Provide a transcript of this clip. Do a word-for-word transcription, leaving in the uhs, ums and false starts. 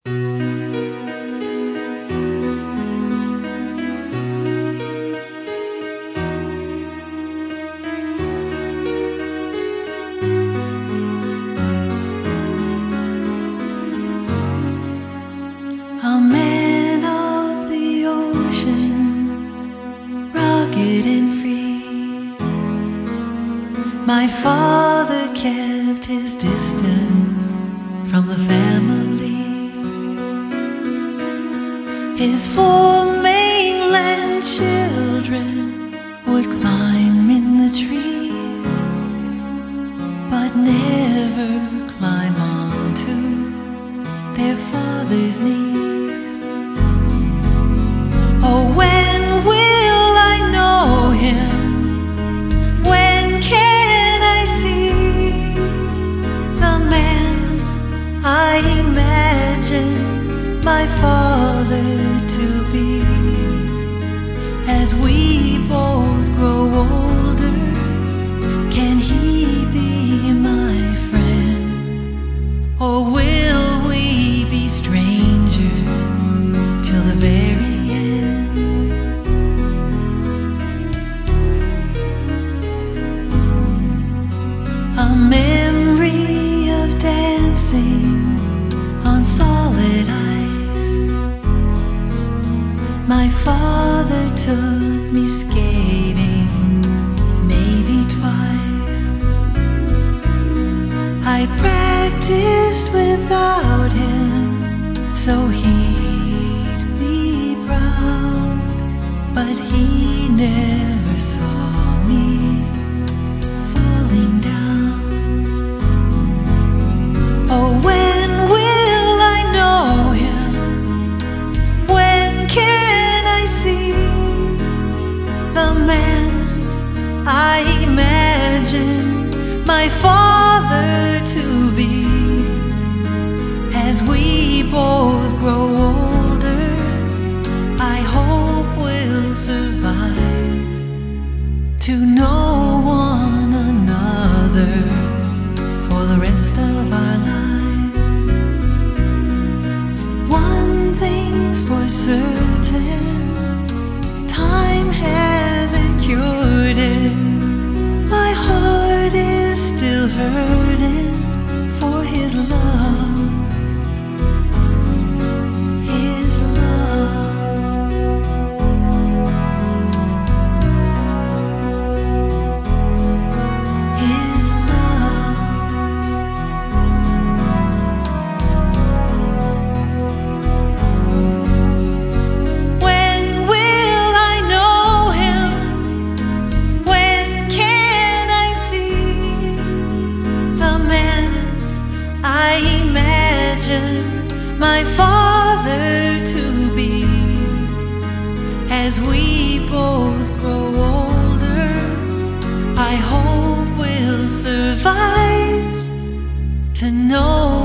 A man of the ocean, rugged and free. My father kept his distance from the family. His four mainland children would climb in the trees, but never climb onto their father's knees. Oh, when will I know him? When can I see the man I imagine my father to be? As we both grow older, can he be my friend? Or will we be strangers till the very end? A memory of dancing on solid ice. My father took me skating maybe twice. I practiced without him so he'd be proud, but he never saw me falling down. Oh, when will I know him? When can I see the man I imagine my father to be? As we both grow older, I hope we'll survive to know one another for the rest of our lives. One thing's for certain, time hasn't cured it. My heart is still hurting for his love. His love. His love. When will I know him? When can I see the man I imagine my father to be? As we both grow older, I hope we'll survive to know